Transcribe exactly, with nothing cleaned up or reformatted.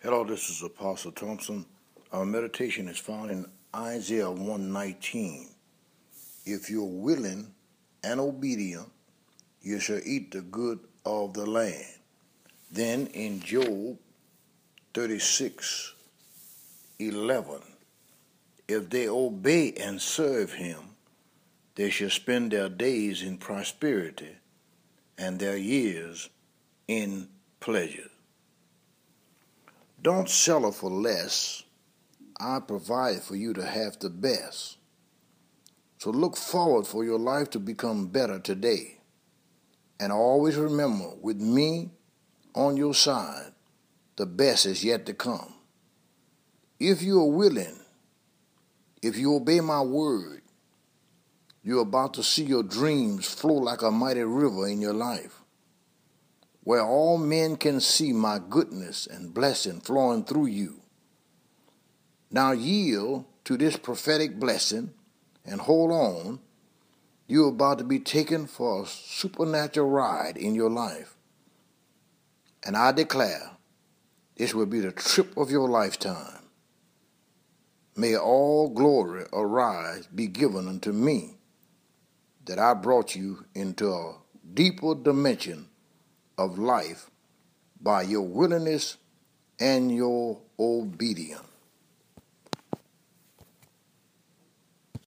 Hello, this is Apostle Thompson. Our meditation is found in Isaiah one nineteen. If you're willing and obedient, you shall eat the good of the land. Then in Job thirty-six eleven, if they obey and serve him, they shall spend their days in prosperity and their years in pleasure. Don't settle for less. I provide for you to have the best. So look forward for your life to become better today. And always remember, with me on your side, the best is yet to come. If you are willing, if you obey my word, you're about to see your dreams flow like a mighty river in your life, where all men can see my goodness and blessing flowing through you. Now yield to this prophetic blessing and hold on. You're about to be taken for a supernatural ride in your life. And I declare this will be the trip of your lifetime. May all glory arise be given unto me, that I brought you into a deeper dimension of life by your willingness and your obedience.